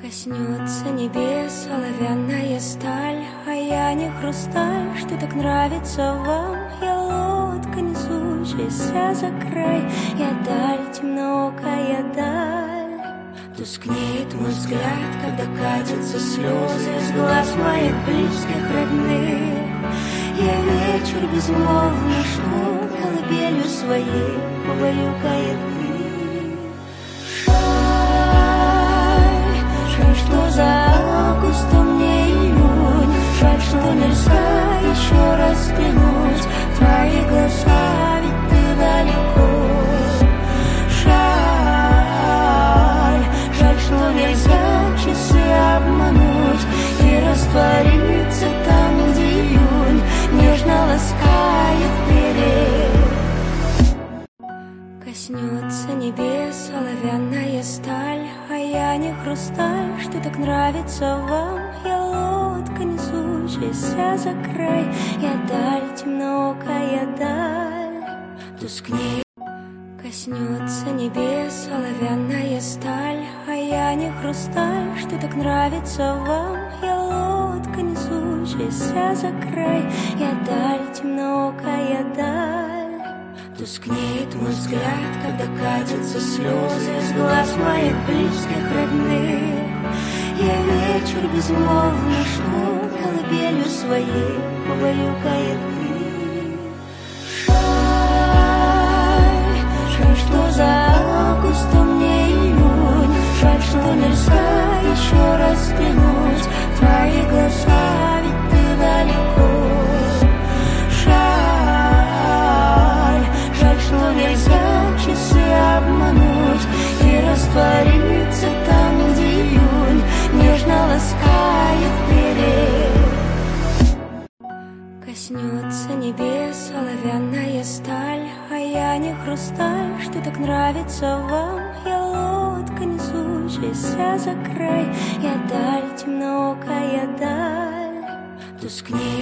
Коснется небес оловянная сталь, а я не хрусталь, что так нравится вам. Я лодка, несущаяся за край, я даль, темноокая даль. Тускнеет мой взгляд, когда катятся слезы из глаз моих близких, родных. Я вечер безмолвно шло, колыбелью своей побаюкает их. Что за август, а мне июнь. Жаль, что нельзя еще раз взглянуть в твои глаза, ведь ты далеко. Жаль, что нельзя часы обмануть и раствориться там, где июнь нежно ласкает берег. Коснется небес оловянная сталь, а я не хрусталь, что так нравится вам. Я лодка, несущаяся за край, я даль, темноокая даль. Тускнеет. Коснется небес оловянная сталь, а я не хрусталь, что так нравится вам. Я лодка, несущаяся за край, я даль, темноокая даль. Тускнеет мой взгляд, когда катятся слезы из глаз моих близких, родных. Я вечер безмолвно шло, колыбелью своей побаюкает их. Жаль, что за август, а мне июнь. Жаль, что нельзя еще раз взглянуть в твои глаза, ведь ты далеко. Жаль, что нельзя часы обмануть и раствориться там, где июнь нежно ласкает берег. Коснется небес оловянная сталь, а я не хрусталь, что так нравится вам. Я лодка, несущаяся за край, я даль, темноокая даль. Тускнеет.